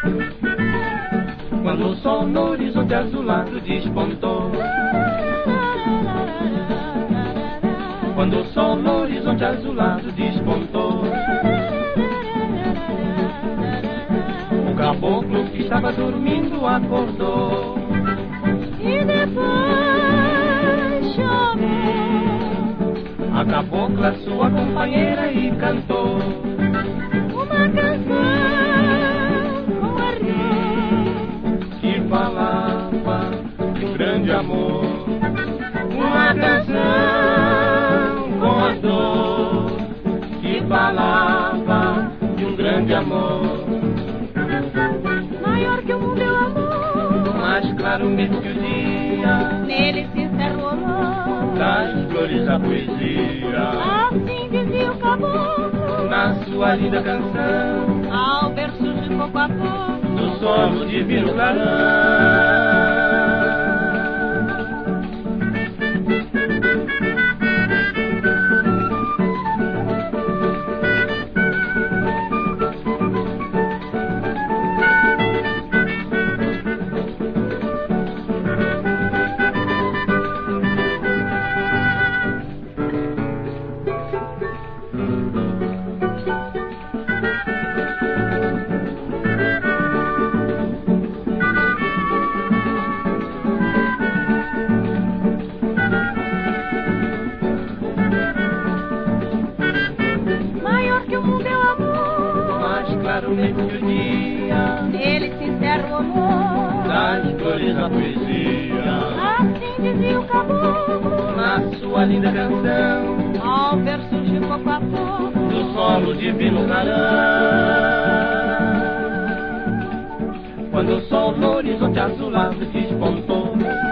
Quando o sol no horizonte azulado despontou. Quando o sol no horizonte azulado despontou. O caboclo que estava dormindo acordou. E depois chamou A cabocla, sua companheira, e cantou uma canção com ardor que falava de um grande amor. Uma canção com a dor que falava de um grande amor. maior que o mundo é o amor. Mais claro mesmo que o dia, Nele se encerra o amor. das flores da poesia. Assim dizia o caboclo Na sua linda canção, ao ver surgir pouco a pouco do solo divino clarão. maior que o mundo é o amor. Mais claro mesmo que o dia, Nele se encerra o amor. das flores da poesia. Assim dizia o caboclo Na sua linda canção, ao ver surgir pouco a pouco do solo divino clarão. Quando o sol no horizonte azulado despontou.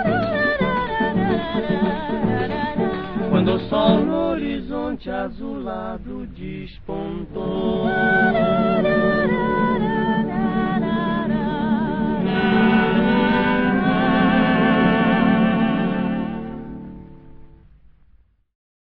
Quando o sol no horizonte azulado despontou.